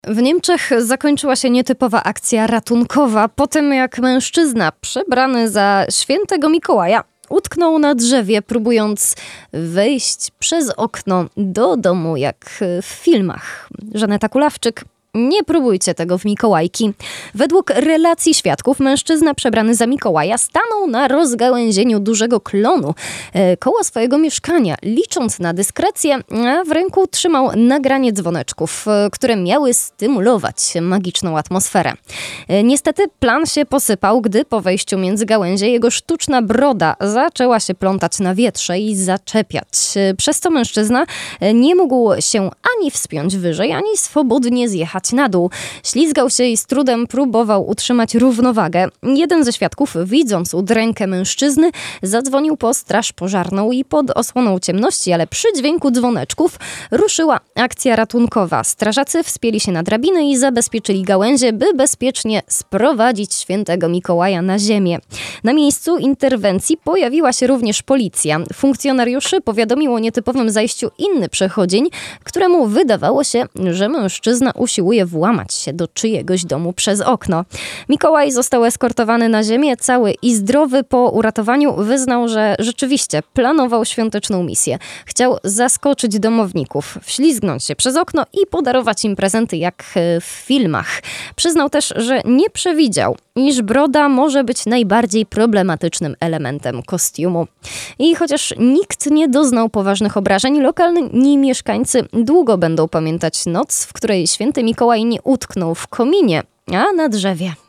W Niemczech zakończyła się nietypowa akcja ratunkowa po tym, jak mężczyzna przebrany za świętego Mikołaja utknął na drzewie, próbując wejść przez okno do domu, jak w filmach. Żaneta Kulawczyk. Nie próbujcie tego w Mikołajki. Według relacji świadków mężczyzna przebrany za Mikołaja stanął na rozgałęzieniu dużego klonu koło swojego mieszkania, licząc na dyskrecję, a w ręku trzymał nagranie dzwoneczków, które miały stymulować magiczną atmosferę. Niestety plan się posypał, gdy po wejściu między gałęzie jego sztuczna broda zaczęła się plątać na wietrze i zaczepiać. Przez co mężczyzna nie mógł się ani wspiąć wyżej, ani swobodnie zjechać na dół. Ślizgał się i z trudem próbował utrzymać równowagę. Jeden ze świadków, widząc udrękę mężczyzny, zadzwonił po straż pożarną i pod osłoną ciemności, ale przy dźwięku dzwoneczków ruszyła akcja ratunkowa. Strażacy wspięli się na drabinę i zabezpieczyli gałęzie, by bezpiecznie sprowadzić świętego Mikołaja na ziemię. Na miejscu interwencji pojawiła się również policja. Funkcjonariuszy powiadomił o nietypowym zajściu inny przechodzień, któremu wydawało się, że mężczyzna usiłuje włamać się do czyjegoś domu przez okno. Mikołaj został eskortowany na ziemię, cały i zdrowy. Po uratowaniu wyznał, że rzeczywiście planował świąteczną misję. Chciał zaskoczyć domowników, wślizgnąć się przez okno i podarować im prezenty jak w filmach. Przyznał też, że nie przewidział, iż broda może być najbardziej problematycznym kostiumu. I chociaż nikt nie doznał poważnych obrażeń, lokalni mieszkańcy długo będą pamiętać noc, w której święty Mikołaj nie utknął w kominie, a na drzewie.